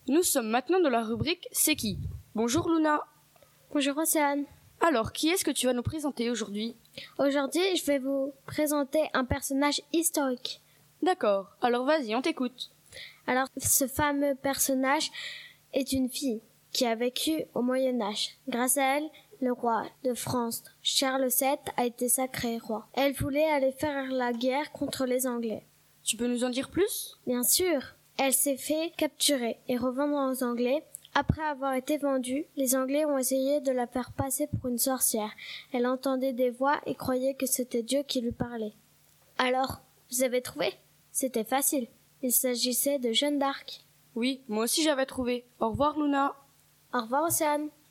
Nous sommes maintenant dans la rubrique C'est qui ? Bonjour Luna. Bonjour Océane. Alors, qui est-ce que tu vas nous présenter aujourd'hui ? Aujourd'hui, je vais vous présenter un personnage historique. D'accord, alors vas-y, on t'écoute. Alors, ce fameux personnage est une fille qui a vécu au Moyen-Âge. Grâce à elle, le roi de France, Charles VII, a été sacré roi. Elle voulait aller faire la guerre contre les Anglais. Tu peux nous en dire plus ? Bien sûr, elle s'est fait capturer et revendre aux Anglais. Après avoir été vendue, les Anglais ont essayé de la faire passer pour une sorcière. Elle entendait des voix et croyait que c'était Dieu qui lui parlait. Alors, vous avez trouvé ? C'était facile. Il s'agissait de Jeanne d'Arc. Oui, moi aussi j'avais trouvé. Au revoir Luna. Au revoir Océane.